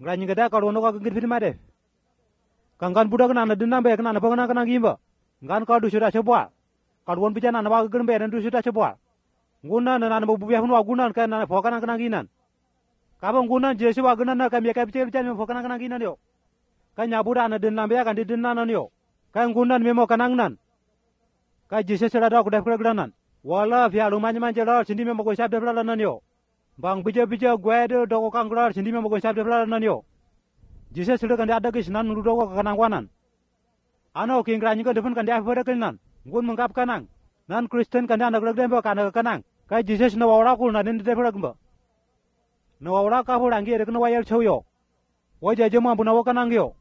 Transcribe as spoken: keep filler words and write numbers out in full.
Ngrani gada kalau no ka ngir fit made. Kangan budak na na dinna be kana na pagana kana gimba. Ngan ka du sura chebwa. Kalwon bijana na ba gurbe na du sura chebwa. Nguna na na bu biya hunu aguna ka na phokana kana ginan. Ka ba nguna jesu aguna na ka me ka biche biche me phokana kana ginan yo. Ka nyabuda na dinna be ka dinna na yo. Ka nguna me mo kana nan. Ka jesu sura da ku da nan. Wala via lumanya manjela sindi me mo ko sab de bla nan yo. Bang bija bija guede dogo kanglar sindi me mo ko sab de bla nan yo. Jesu sura kan ada ke sinan nu dogo kana wanan. Ano king rani ko defun kan dia fere nan. Ngun mengkap kanang. Nan Kristen kan dia nak lagde be kana kanang. Ka Jesu na wala kul na den de fere gamba. Na wala ka bo rangi re kana wayar choyo. Waja jema buna wa kanang yo.